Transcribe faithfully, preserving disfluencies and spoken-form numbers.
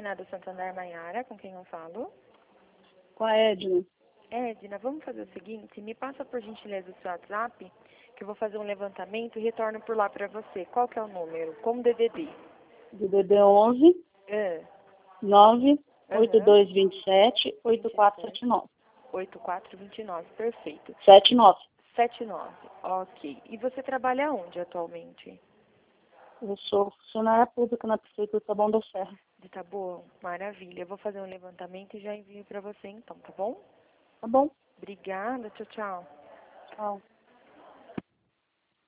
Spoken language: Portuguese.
Jornada Santander Maiara, com quem eu falo? Com a Edna. Edna, vamos fazer o seguinte, me passa por gentileza o seu WhatsApp, que eu vou fazer um levantamento e retorno por lá para você. Qual que é o número? Como D D D? D D D onze, É. nove, Aham. oito dois dois sete, oito quatro sete nove. oito quatro dois nove, perfeito. sete nove. sete nove, ok. E você trabalha onde atualmente? Eu sou funcionária pública na Prefeitura de Taboão da Serra. De Taboão, maravilha. Eu vou fazer um levantamento e já envio para você então, tá bom? Tá bom? Obrigada, tchau, tchau. Tchau.